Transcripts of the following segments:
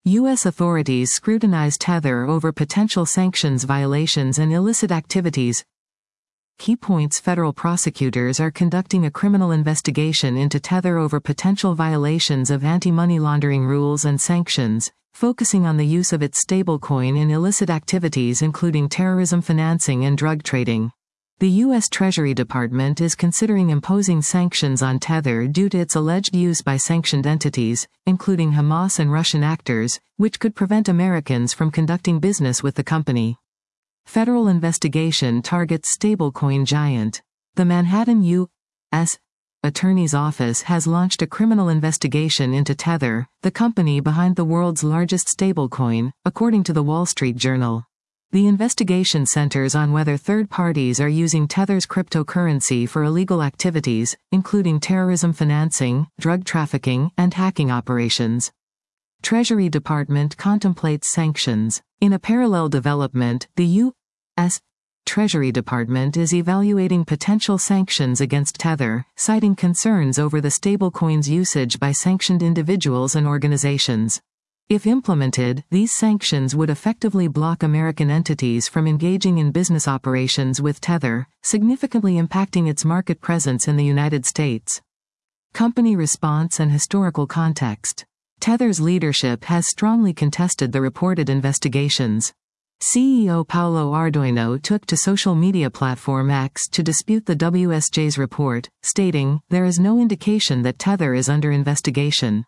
U.S. authorities scrutinize Tether over potential sanctions violations and illicit activities. Key points: federal prosecutors are conducting a criminal investigation into Tether over potential violations of anti-money laundering rules and sanctions, focusing on the use of its stablecoin in illicit activities including terrorism financing and drug trading. The U.S. Treasury Department is considering imposing sanctions on Tether due to its alleged use by sanctioned entities, including Hamas and Russian actors, which could prevent Americans from conducting business with the company. Federal investigation targets stablecoin giant. The Manhattan U.S. Attorney's Office has launched a criminal investigation into Tether, the company behind the world's largest stablecoin, according to the Wall Street Journal. The investigation centers on whether third parties are using Tether's cryptocurrency for illegal activities, including terrorism financing, drug trafficking, and hacking operations. Treasury Department contemplates sanctions. In a parallel development, the U.S. Treasury Department is evaluating potential sanctions against Tether, citing concerns over the stablecoin's usage by sanctioned individuals and organizations. If implemented, these sanctions would effectively block American entities from engaging in business operations with Tether, significantly impacting its market presence in the United States. Company response and historical context. Tether's leadership has strongly contested the reported investigations. CEO Paulo Ardoino took to social media platform X to dispute the WSJ's report, stating, "There is no indication that Tether is under investigation.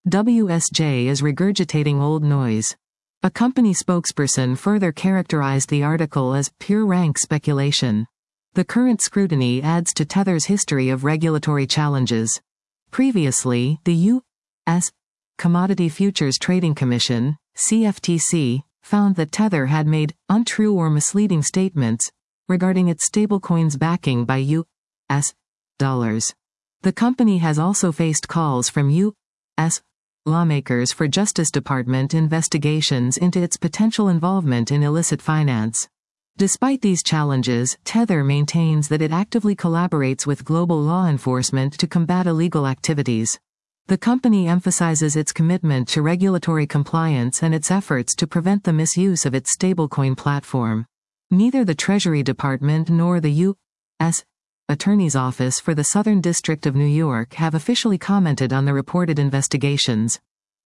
WSJ is regurgitating old noise." A company spokesperson further characterized the article as pure rank speculation. The current scrutiny adds to Tether's history of regulatory challenges. Previously, the U.S. Commodity Futures Trading Commission, CFTC, found that Tether had made untrue or misleading statements regarding its stablecoin's backing by U.S. dollars. The company has also faced calls from U.S. lawmakers for Justice Department investigations into its potential involvement in illicit finance. Despite these challenges, Tether maintains that it actively collaborates with global law enforcement to combat illegal activities. The company emphasizes its commitment to regulatory compliance and its efforts to prevent the misuse of its stablecoin platform. Neither the Treasury Department nor the U.S. Attorney's Office for the Southern District of New York have officially commented on the reported investigations.